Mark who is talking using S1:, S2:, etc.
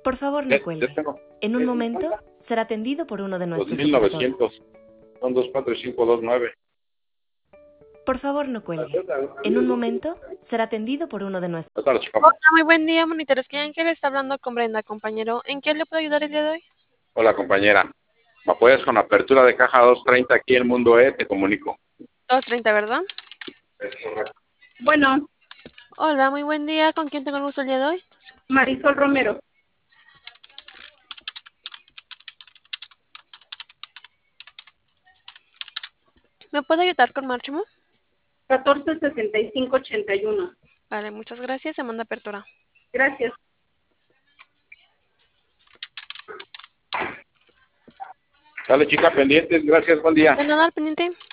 S1: Por favor, no cuelgue. En un momento será atendido por uno de nuestros operadores.
S2: 2900. Son 24 y 529.
S1: Por favor, no cuelgue. En un momento será atendido por uno de nuestros.
S2: Ahorita lo checamos.
S3: Hola, muy buen día, monitores. ¿Quién Ángel está hablando con Brenda, compañero? ¿En qué le puedo ayudar el día de hoy?
S2: Hola, compañera. ¿Me apoyas con apertura de caja 230 aquí en Mundo E? Te comunico.
S3: 2:30, ¿verdad?
S2: Es correcto.
S4: Bueno,
S3: Hola, muy buen día. ¿Con quién tengo el gusto el día de hoy?
S4: Marisol Romero.
S3: ¿Me puede ayudar con Máximo?
S4: 146581.
S3: Vale, muchas gracias. Se manda apertura.
S4: Gracias.
S2: Dale, chica, pendientes. Gracias, buen día.
S3: ¿De nada al pendiente?